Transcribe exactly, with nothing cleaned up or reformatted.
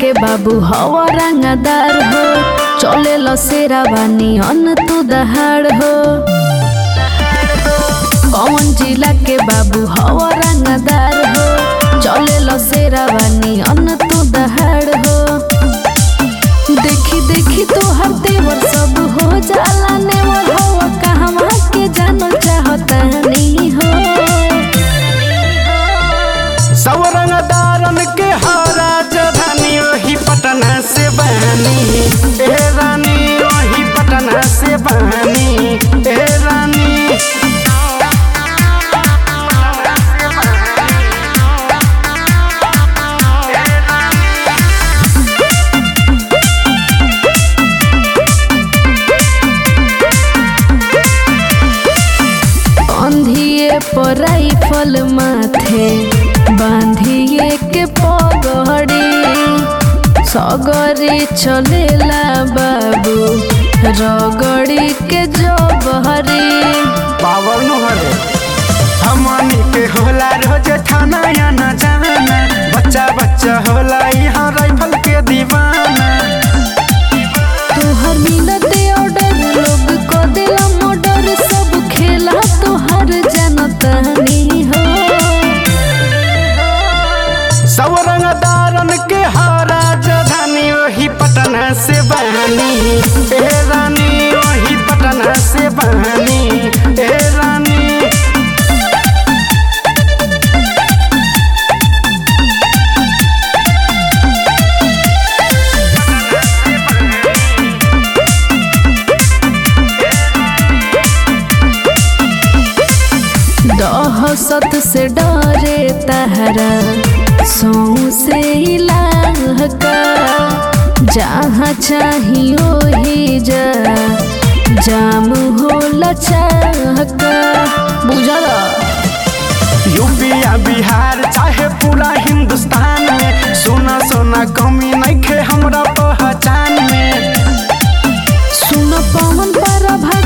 के बाबू हवा रंगदार हो, चले लो शेरावानी अन तू दहाड़ हो। कौन जिला के बाबू हवा रंगदार हो, चले लो शेरावानी अन तू दहाड़ हो। देखी देखी तो हर देवर सब हो जाला नेवर हो, कहवा के जानो चाहता नहीं हो। सब रंगदारन के हरा राजधानी वही पटना से बनी ए रानी, वही पटना से बनी ए रानी। अंधिए पर राइफल माथे बांधिए के पगड़ी, सगरी चलेला बाबू रगड़ी के जबहरी। पावर नो हरे हमनी के होला रोज थाना या न जाना, बच्चा बच्चा होला यहाँ राइफल के दीवाना। तुहर मिलते ऑर्डर लोग को दिला मर्डर, सब खेला तुहर जनता नहीं हो। सब रंगदारन के हर राजधानी वही पटना से बनी ए रानी, वही पटना से बनी ए रानी। दहशत से डरे तहरा सौ से इलाका, जहाँ चाहिए ही जा जाम हो लचका। बुझला यूपिया बिहार चाहे पूरा हिंदुस्तान में, सोना सोना कमी नहीं खे हमरा पहचान में। सुन पवन पर